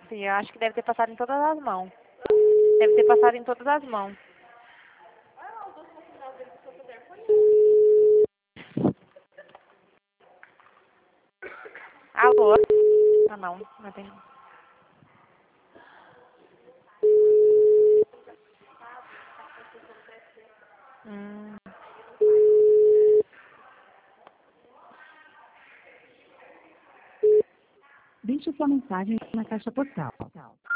Sim, eu acho que deve ter passado em todas as mãos. Deve ter passado em todas as mãos. Alô? Ah, não tem. Hum. Deixe sua mensagem na caixa postal.